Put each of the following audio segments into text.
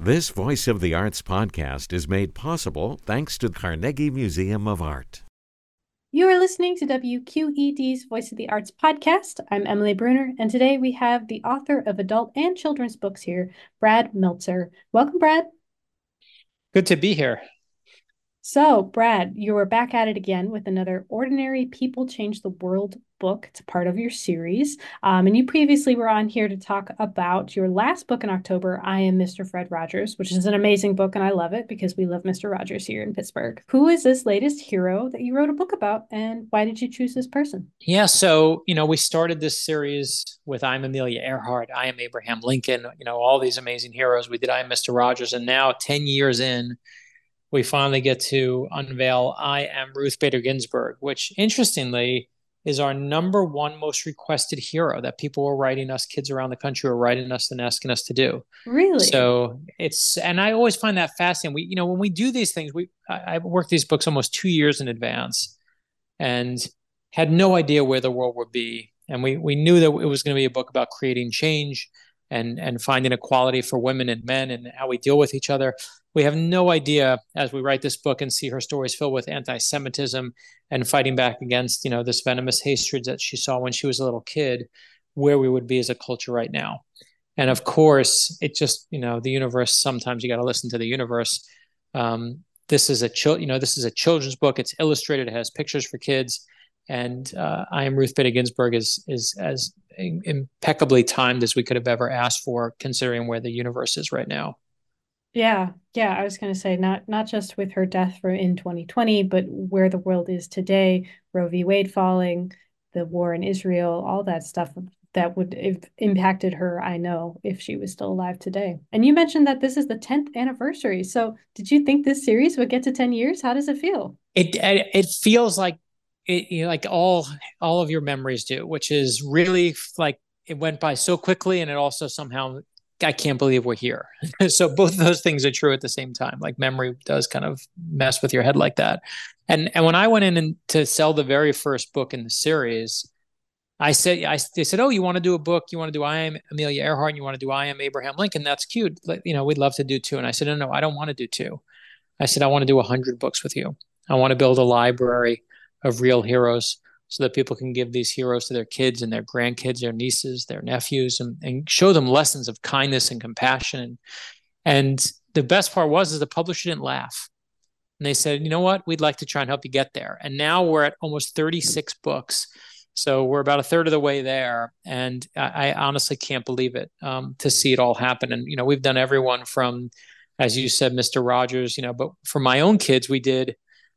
This Voice of the Arts podcast is made possible thanks to Carnegie Museum of Art. You are listening to WQED's Voice of the Arts podcast. I'm Emily Bruner, and today we have the author of adult and children's books here, Brad Meltzer. Welcome, Brad. Good to be here. So, Brad, you are back at it again with another Ordinary People Change the World book. It's part of your series. And you previously were on here to talk about your last book in October, I Am Mr. Fred Rogers, which is an amazing book, and I love it because we love Mr. Rogers here in Pittsburgh. Who is this latest hero that you wrote a book about, and why did you choose this person? Yeah, so, we started this series with I'm Amelia Earhart, I Am Abraham Lincoln, all these amazing heroes. We did I Am Mr. Rogers, and now 10 years in, we finally get to unveil I Am Ruth Bader Ginsburg, which interestingly is our number one most requested hero that people were writing us, kids around the country were writing us and asking us to do. Really? So and I always find that fascinating. When we do these things, I worked these books almost 2 years in advance and had no idea where the world would be. And we knew that it was going to be a book about creating change and finding equality for women and men and how we deal with each other. We have no idea as we write this book and see her stories filled with anti-Semitism and fighting back against, this venomous hatred that she saw when she was a little kid, where we would be as a culture right now. And of course, it just, the universe, sometimes you got to listen to the universe. This is a children's book. It's illustrated. It has pictures for kids. And I Am Ruth Bader Ginsburg is as impeccably timed as we could have ever asked for, considering where the universe is right now. Yeah. I was going to say not just with her death in 2020, but where the world is today, Roe v. Wade falling, the war in Israel, all that stuff that would have impacted her, I know, if she was still alive today. And you mentioned that this is the 10th anniversary. So did you think this series would get to 10 years? How does it feel? It feels like like all of your memories do, which is really like it went by so quickly, and it also somehow I can't believe we're here. So both of those things are true at the same time. Like memory does kind of mess with your head like that. And when I went in to sell the very first book in the series, they said, oh, you want to do a book? You want to do I Am Amelia Earhart, and you want to do I Am Abraham Lincoln? That's cute. We'd love to do two. And I said, no, I don't want to do two. I said, I want to do 100 books with you. I want to build a library of real heroes so that people can give these heroes to their kids and their grandkids, their nieces, their nephews, and show them lessons of kindness and compassion. And the best part is the publisher didn't laugh. And they said, you know what? We'd like to try and help you get there. And now we're at almost 36 books. So we're about a third of the way there. And I honestly can't believe it to see it all happen. And, we've done everyone from, as you said, Mr. Rogers, but for my own kids, we did,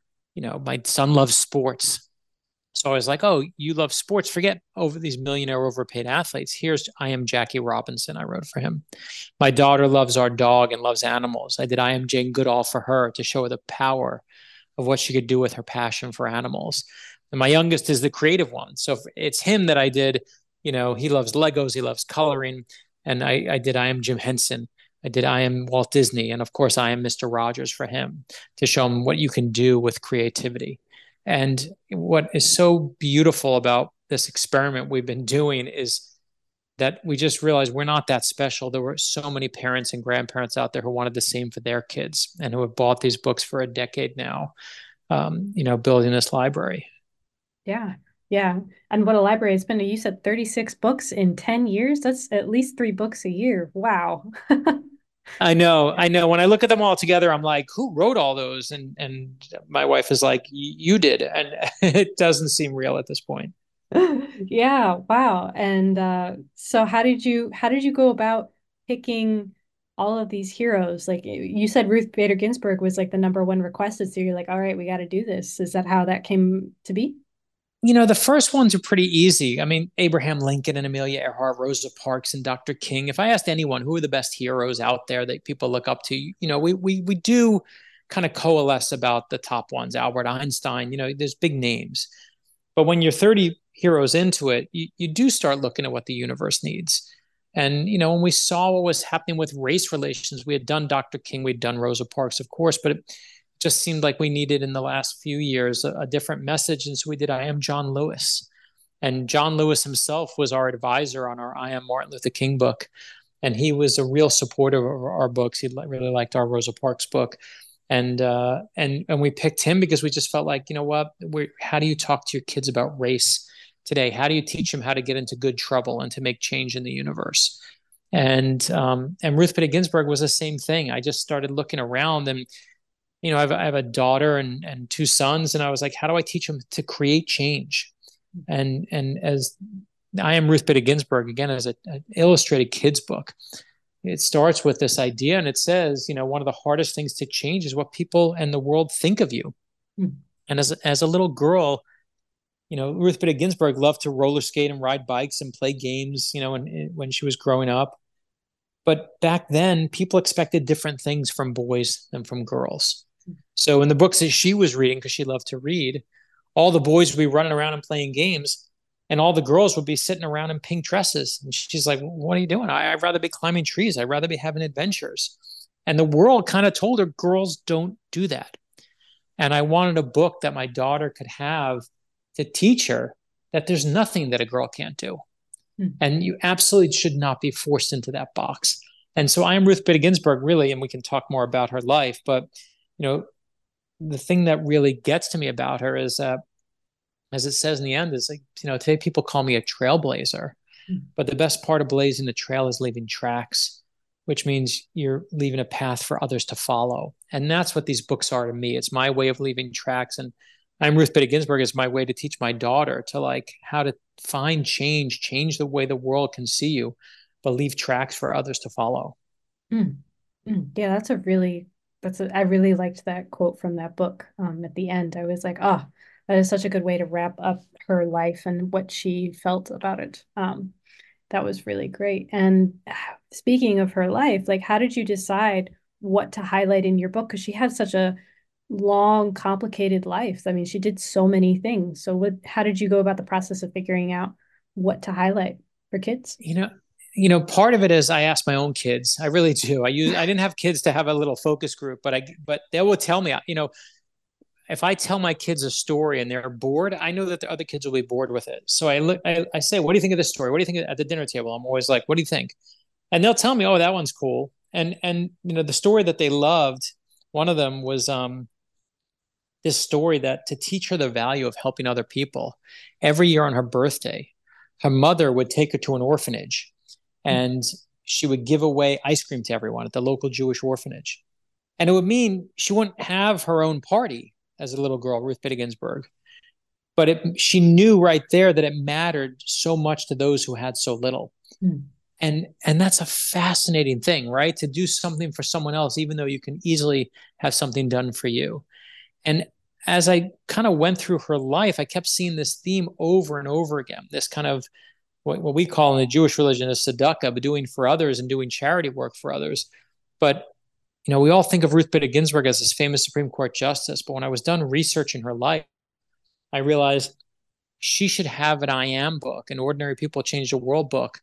my son loves sports. So I was like, oh, you love sports. Forget over these millionaire overpaid athletes. Here's I Am Jackie Robinson. I wrote for him. My daughter loves our dog and loves animals. I did I Am Jane Goodall for her to show her the power of what she could do with her passion for animals. And my youngest is the creative one. So it's him that I did, he loves Legos. He loves coloring. And I did I Am Jim Henson. I did I Am Walt Disney. And of course, I Am Mr. Rogers for him to show him what you can do with creativity. And what is so beautiful about this experiment we've been doing is that we just realized we're not that special. There were so many parents and grandparents out there who wanted the same for their kids and who have bought these books for a decade now, building this library. Yeah. And what a library has been. You said 36 books in 10 years. That's at least 3 books a year. Wow. I know. When I look at them all together, I'm like, who wrote all those? And my wife is like, you did. And it doesn't seem real at this point. Yeah, wow. And so how did you go about picking all of these heroes? Like you said Ruth Bader Ginsburg was like the number one requested. So you're like, all right, we got to do this. Is that how that came to be? The first ones are pretty easy. I mean, Abraham Lincoln and Amelia Earhart, Rosa Parks and Dr. King. If I asked anyone who are the best heroes out there that people look up to, we do kind of coalesce about the top ones. Albert Einstein, there's big names. But when you're 30 heroes into it, you do start looking at what the universe needs. And, when we saw what was happening with race relations, we had done Dr. King, we'd done Rosa Parks, of course, but it just seemed like we needed in the last few years a different message. And so we did I Am John Lewis. And John Lewis himself was our advisor on our I Am Martin Luther King book. and he was a real supporter of our books. He really liked our Rosa Parks book, and we picked him because we just felt like, you know what, how do you talk to your kids about race today? How do you teach them how to get into good trouble and to make change in the universe? And Ruth Bader Ginsburg was the same thing. I just started looking around, and I have a daughter and two sons, and I was like, how do I teach them to create change? And as I Am Ruth Bader Ginsburg, again, as an illustrated kids book, it starts with this idea, and it says, one of the hardest things to change is what people and the world think of you. Mm. And as a little girl, Ruth Bader Ginsburg loved to roller skate and ride bikes and play games, when she was growing up. But back then, people expected different things from boys than from girls. So in the books that she was reading, because she loved to read, all the boys would be running around and playing games, and all the girls would be sitting around in pink dresses. And she's like, what are you doing? I'd rather be climbing trees. I'd rather be having adventures. And the world kind of told her, girls don't do that. And I wanted a book that my daughter could have to teach her that there's nothing that a girl can't do. And you absolutely should not be forced into that box. And so I Am Ruth Bader Ginsburg, really, and we can talk more about her life, but, the thing that really gets to me about her is, as it says in the end, is like, today people call me a trailblazer, but the best part of blazing the trail is leaving tracks, which means you're leaving a path for others to follow. And that's what these books are to me. It's my way of leaving tracks. And I'm Ruth Bader Ginsburg is my way to teach my daughter to like how to find change the way the world can see you, but leave tracks for others to follow. Yeah, I really liked that quote from that book. At the end, I was like, oh, that is such a good way to wrap up her life and what she felt about it. That was really great. And speaking of her life, like, how did you decide what to highlight in your book? Because she had such a long, complicated life. I mean, she did so many things. So how did you go about the process of figuring out what to highlight for kids? Part of it is I ask my own kids. I really do. I didn't have kids to have a little focus group, but they will tell me, if I tell my kids a story and they're bored, I know that the other kids will be bored with it. So I say, what do you think of this story? What do you think at the dinner table? I'm always like, what do you think? And they'll tell me, oh, that one's cool. And the story that they loved, one of them was this story that to teach her the value of helping other people. Every year on her birthday, her mother would take her to an orphanage, and she would give away ice cream to everyone at the local Jewish orphanage. And it would mean she wouldn't have her own party as a little girl, Ruth Bader Ginsburg. But she knew right there that it mattered so much to those who had so little. And that's a fascinating thing, right? To do something for someone else, even though you can easily have something done for you. And as I kind of went through her life, I kept seeing this theme over and over again, this kind of what we call in the Jewish religion a tzedakah, but doing for others and doing charity work for others. But, we all think of Ruth Bader Ginsburg as this famous Supreme Court justice. But when I was done researching her life, I realized she should have an I Am book, an Ordinary People Change the World book,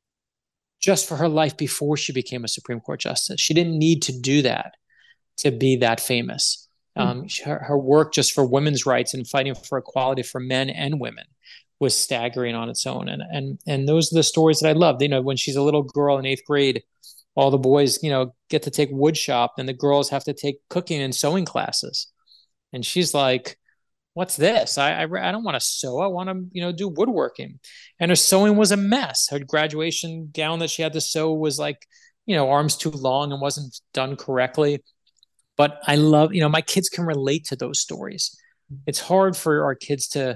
just for her life before she became a Supreme Court justice. She didn't need to do that to be that famous. Her work just for women's rights and fighting for equality for men and women was staggering on its own. And those are the stories that I loved. When she's a little girl in 8th grade, all the boys, get to take wood shop, and the girls have to take cooking and sewing classes. And she's like, what's this? I don't want to sew. I want to, do woodworking. And her sewing was a mess. Her graduation gown that she had to sew was like, arms too long and wasn't done correctly. But I love, my kids can relate to those stories. It's hard for our kids to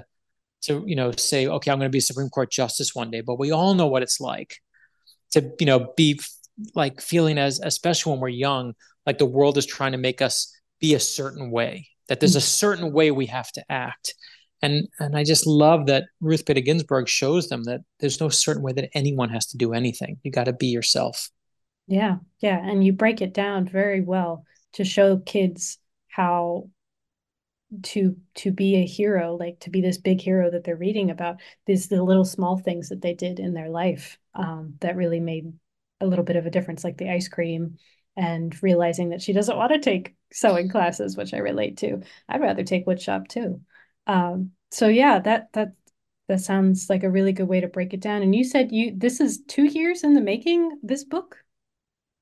say, okay, I'm going to be a Supreme Court justice one day, but we all know what it's like to, be like feeling especially when we're young, like the world is trying to make us be a certain way, that there's a certain way we have to act. And I just love that Ruth Bader Ginsburg shows them that there's no certain way that anyone has to do anything. You got to be yourself. Yeah. Yeah. And you break it down very well to show kids how to be a hero, like to be this big hero that they're reading about. These the little small things that they did in their life that really made a little bit of a difference, like the ice cream and realizing that she doesn't want to take sewing classes, which I relate to. I'd rather take woodshop too. So yeah, that sounds like a really good way to break it down. And you said this is 2 years in the making, this book?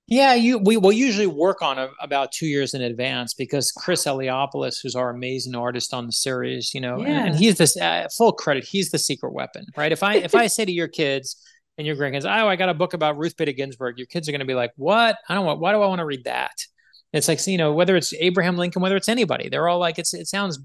Yeah, we will usually work on about 2 years in advance because Chris Eliopoulos, who's our amazing artist on the series, and Yeah. he's this full credit. He's the secret weapon, right? If I say to your kids and your grandkids, oh, I got a book about Ruth Bader Ginsburg, your kids are going to be like, what? I don't want. Why do I want to read that? It's like, whether it's Abraham Lincoln, whether it's anybody, they're all like, it sounds,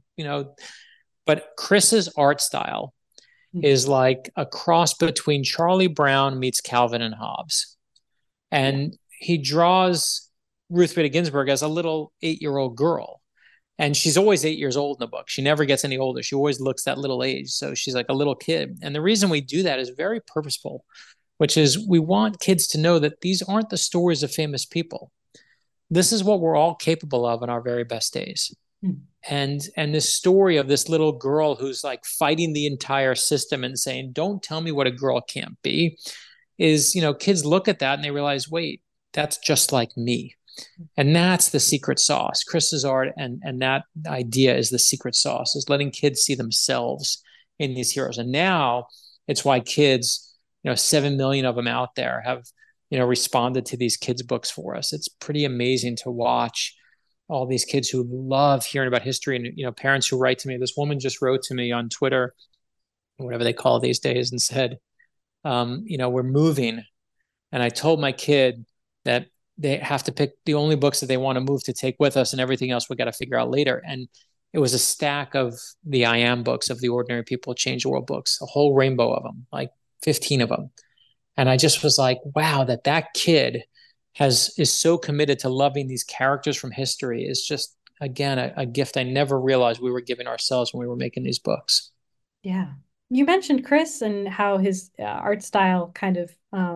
but Chris's art style is like a cross between Charlie Brown meets Calvin and Hobbes. Yeah. And he draws Ruth Bader Ginsburg as a little 8-year-old girl. And she's always 8 years old in the book. She never gets any older. She always looks that little age. So she's like a little kid. And the reason we do that is very purposeful, which is we want kids to know that these aren't the stories of famous people. This is what we're all capable of in our very best days. And this story of this little girl who's like fighting the entire system and saying, don't tell me what a girl can't be, is, kids look at that and they realize, wait, that's just like me. And that's the secret sauce. Chris's art and that idea is the secret sauce, is letting kids see themselves in these heroes. And now it's why kids, 7 million of them out there have, responded to these kids' books for us. It's pretty amazing to watch all these kids who love hearing about history, and, parents who write to me. This woman just wrote to me on Twitter, whatever they call these days, and said, we're moving. And I told my kid that they have to pick the only books that they want to move to take with us, and everything else we got to figure out later. And it was a stack of the I Am books, of the Ordinary People Change the World books, a whole rainbow of them, like 15 of them. And I just was like, wow, that kid is so committed to loving these characters from history is just, again, a gift I never realized we were giving ourselves when we were making these books. Yeah. You mentioned Chris and how his art style kind of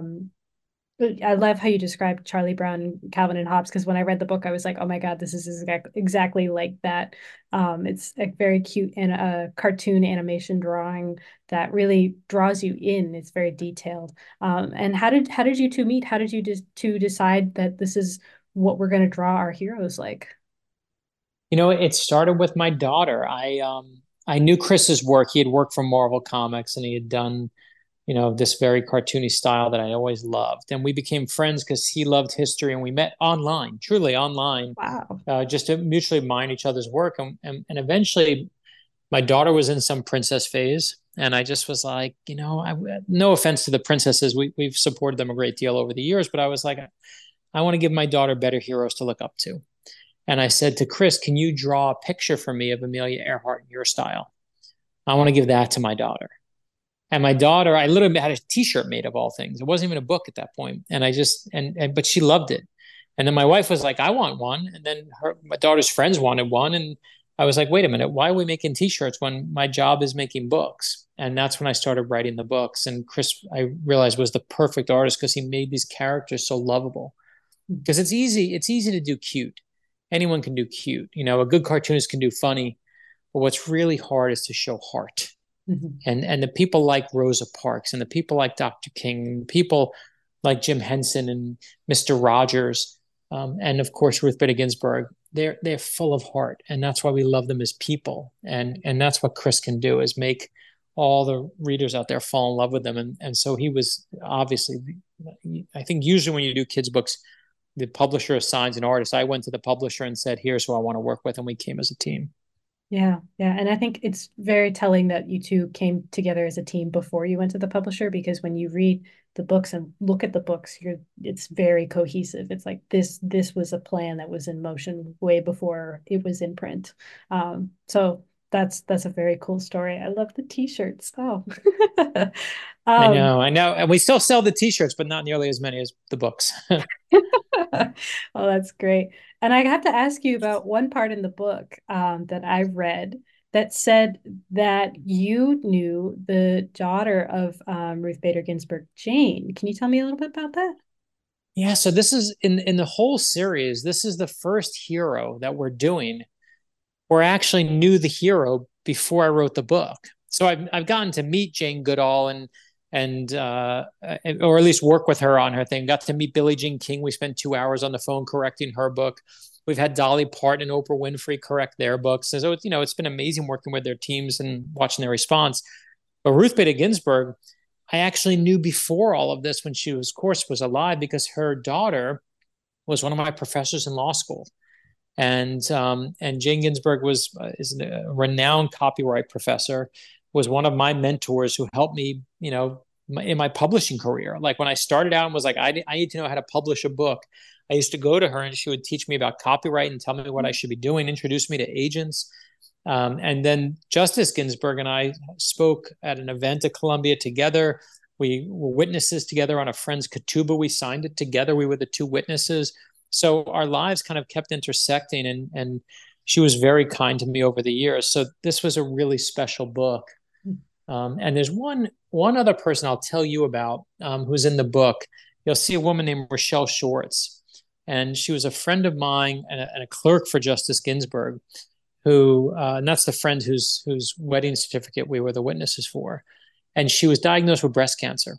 I love how you described Charlie Brown and Calvin and Hobbes, because when I read the book, I was like, oh my God, this is exactly like that. It's a very cute and a cartoon animation drawing that really draws you in. It's very detailed. And how did you two meet? How did you two decide that this is what we're going to draw our heroes like? It started with my daughter. I knew Chris's work. He had worked for Marvel Comics, and he had done, this very cartoony style that I always loved. And we became friends because he loved history, and we met online, truly online, Wow. just to mutually admire each other's work. And eventually, my daughter was in some princess phase, and I just was like, no offense to the princesses, we've supported them a great deal over the years, but I was like, I want to give my daughter better heroes to look up to. And I said to Chris, can you draw a picture for me of Amelia Earhart in your style? I want to give that to my daughter. And my daughter, I literally had a t-shirt made of all things. It wasn't even a book at that point. And I just, but she loved it. And then my wife was like, I want one. And then my daughter's friends wanted one. And I was like, wait a minute, why are we making t-shirts when my job is making books? And that's when I started writing the books. And Chris, I realized, was the perfect artist because he made these characters so lovable. Because it's easy to do cute. Anyone can do cute. A good cartoonist can do funny. But what's really hard is to show heart. Mm-hmm. And the people like Rosa Parks and the people like Dr. King, and people like Jim Henson and Mr. Rogers, and of course Ruth Bader Ginsburg, they're full of heart, and that's why we love them as people. And that's what Chris can do, is make all the readers out there fall in love with them. And so he was obviously, I think usually when you do kids books, the publisher assigns an artist. I went to the publisher and said, here's who I want to work with, and we came as a team. Yeah, yeah. And I think it's very telling that you two came together as a team before you went to the publisher, because when you read the books and look at the books, it's very cohesive. It's like this was a plan that was in motion way before it was in print. So that's a very cool story. I love the t-shirts. Oh. I know. And we still sell the t-shirts, but not nearly as many as the books. Oh, that's great. And I have to ask you about one part in the book that I read that said that you knew the daughter of Ruth Bader Ginsburg, Jane. Can you tell me a little bit about that? Yeah, so this is in the whole series, this is the first hero that we're doing where I actually knew the hero before I wrote the book. So I've gotten to meet Jane Goodall and or at least work with her on her thing. Got to meet Billie Jean King. We spent 2 hours on the phone correcting her book. We've had Dolly Parton and Oprah Winfrey correct their books. So it's been amazing working with their teams and watching their response. But Ruth Bader Ginsburg, I actually knew before all of this, when she was, of course, was alive, because her daughter was one of my professors in law school. And Jane Ginsburg is a renowned copyright professor, was one of my mentors who helped me, in my publishing career. Like when I started out and was like, I need to know how to publish a book. I used to go to her and she would teach me about copyright and tell me what I should be doing, introduce me to agents. And then Justice Ginsburg and I spoke at an event at Columbia together. We were witnesses together on a friend's ketubah. We signed it together. We were the two witnesses. So our lives kind of kept intersecting, and she was very kind to me over the years. So this was a really special book. And there's one other person I'll tell you about who's in the book. You'll see a woman named Rochelle Schwartz, and she was a friend of mine and a clerk for Justice Ginsburg, and that's the friend whose wedding certificate we were the witnesses for. And she was diagnosed with breast cancer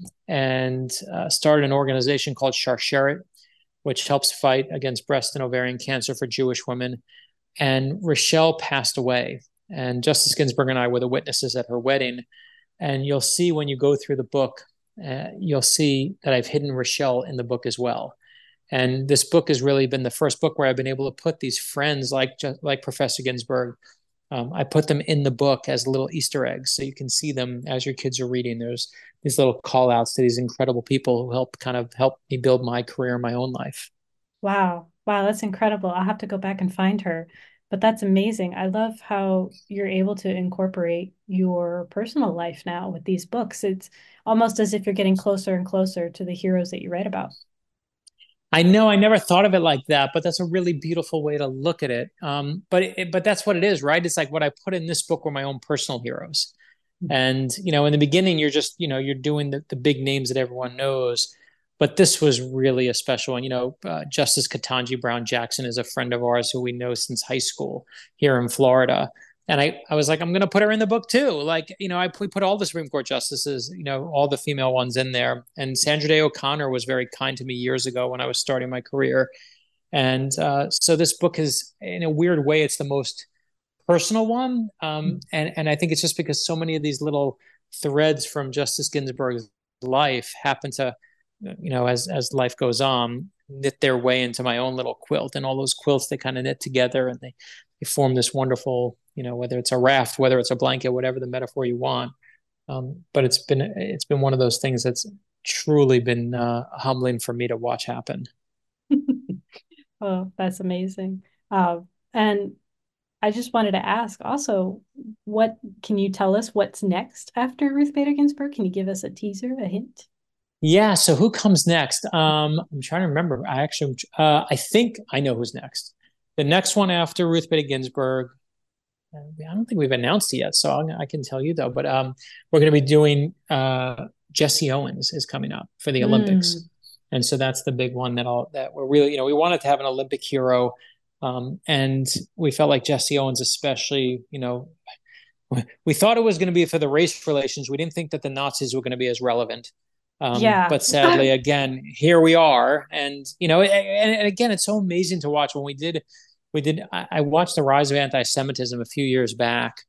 and started an organization called Sharsheret, which helps fight against breast and ovarian cancer for Jewish women. And Rochelle passed away. And Justice Ginsburg and I were the witnesses at her wedding. And you'll see when you go through the book, you'll see that I've hidden Rochelle in the book as well. And this book has really been the first book where I've been able to put these friends like Professor Ginsburg. I put them in the book as little Easter eggs, so you can see them as your kids are reading. There's these little call outs to these incredible people who help me build my career in my own life. Wow. Wow, that's incredible. I'll have to go back and find her. But that's amazing. I love how you're able to incorporate your personal life now with these books. It's almost as if you're getting closer and closer to the heroes that you write about. I know I never thought of it like that, but that's a really beautiful way to look at it. But that's what it is, right? It's like what I put in this book were my own personal heroes. And, in the beginning, you're just, you're doing the big names that everyone knows. But this was really a special one. Justice Ketanji Brown Jackson is a friend of ours who we know since high school here in Florida. And I was like, I'm going to put her in the book too. Like, we put all the Supreme Court justices, all the female ones in there. And Sandra Day O'Connor was very kind to me years ago when I was starting my career. And so this book is, in a weird way, it's the most personal one. And I think it's just because so many of these little threads from Justice Ginsburg's life happen to, as life goes on, knit their way into my own little quilt. And all those quilts, they kind of knit together and they form this wonderful, whether it's a raft, whether it's a blanket, whatever the metaphor you want. But it's been one of those things that's truly been humbling for me to watch happen. Oh, that's amazing. And I just wanted to ask also, what can you tell us what's next after Ruth Bader Ginsburg? Can you give us a teaser, a hint? Yeah. So who comes next? I'm trying to remember. I think I know who's next. The next one after Ruth Bader Ginsburg, I don't think we've announced it yet, so I can tell you though. But we're going to be doing Jesse Owens is coming up for the Olympics, and so that's the big one that we're really, we wanted to have an Olympic hero, and we felt like Jesse Owens, especially, we thought it was going to be for the race relations. We didn't think that the Nazis were going to be as relevant. But sadly, again, here we are. And, and again, it's so amazing to watch. When I watched the rise of anti-Semitism a few years back,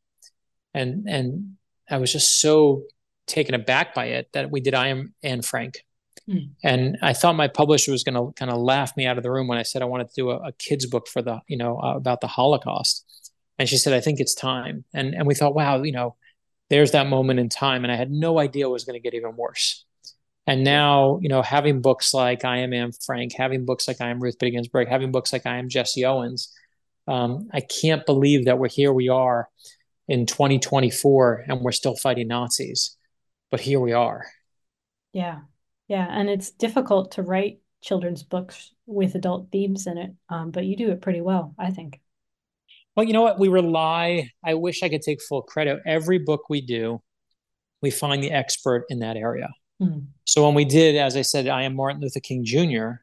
and I was just so taken aback by it that we did I Am Anne Frank. And I thought my publisher was going to kind of laugh me out of the room when I said I wanted to do a kid's book for about the Holocaust. And she said, I think it's time. And we thought, wow, there's that moment in time. And I had no idea it was going to get even worse. And now, having books like I Am Anne Frank, having books like I Am Ruth Bader Ginsburg, having books like I Am Jesse Owens, I can't believe that we are in 2024 and we're still fighting Nazis. But here we are. Yeah. Yeah. And it's difficult to write children's books with adult themes in it, but you do it pretty well, I think. Well, you know what? I wish I could take full credit. Every book we do, we find the expert in that area. So when we did, as I said, I Am Martin Luther King Jr.,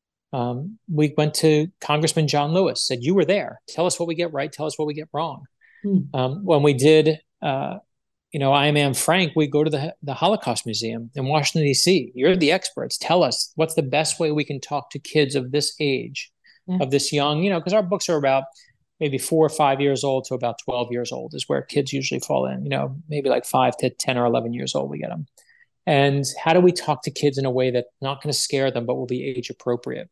we went to Congressman John Lewis, said, you were there. Tell us what we get right. Tell us what we get wrong. When we did, I Am Anne Frank, we go to the Holocaust Museum in Washington, D.C. You're the experts. Tell us what's the best way we can talk to kids of this age, of this young, because our books are about maybe 4 or 5 years old to about 12 years old is where kids usually fall in, maybe like 5 to 10 or 11 years old, we get them. And how do we talk to kids in a way that's not going to scare them, but will be age appropriate?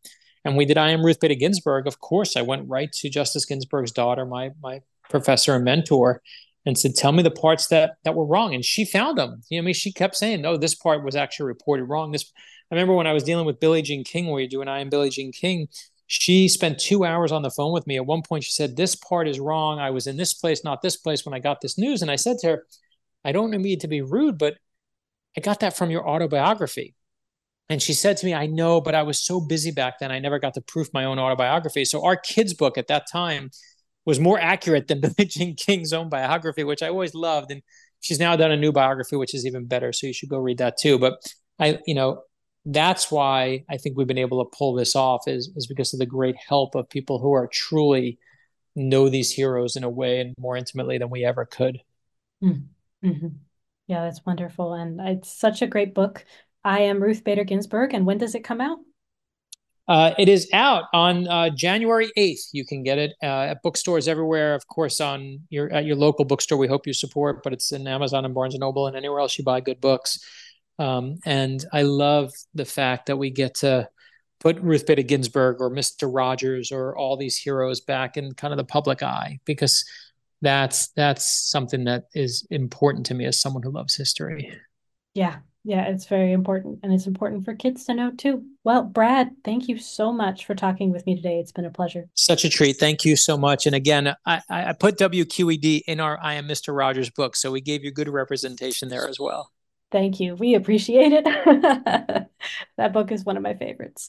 And we did I Am Ruth Bader Ginsburg. Of course, I went right to Justice Ginsburg's daughter, my professor and mentor, and said, tell me the parts that were wrong. And she found them. You know, I mean, she kept saying, no, this part was actually reported wrong. I remember when I was dealing with Billie Jean King, where you're doing I Am Billie Jean King, she spent 2 hours on the phone with me. At one point, she said, this part is wrong. I was in this place, not this place when I got this news. And I said to her, I don't mean to be rude, but I got that from your autobiography. And she said to me, I know, but I was so busy back then, I never got to proof my own autobiography. So our kids' book at that time was more accurate than Billie Jean King's own biography, which I always loved. And she's now done a new biography, which is even better. So you should go read that too. But that's why I think we've been able to pull this off is because of the great help of people who are truly know these heroes in a way and more intimately than we ever could. Mm-hmm. Yeah, that's wonderful. And it's such a great book. I Am Ruth Bader Ginsburg. And when does it come out? It is out on January 8th. You can get it at bookstores everywhere. Of course, at your local bookstore, we hope you support, but it's in Amazon and Barnes & Noble and anywhere else you buy good books. And I love the fact that we get to put Ruth Bader Ginsburg or Mr. Rogers or all these heroes back in kind of the public eye, because that's something that is important to me as someone who loves history. Yeah, it's very important. And it's important for kids to know too. Well, Brad, thank you so much for talking with me today. It's been a pleasure. Such a treat. Thank you so much. And again, I put WQED in our I Am Mr. Rogers book, so we gave you good representation there as well. Thank you. We appreciate it. That book is one of my favorites.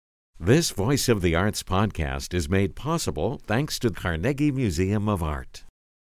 This Voice of the Arts podcast is made possible thanks to the Carnegie Museum of Art.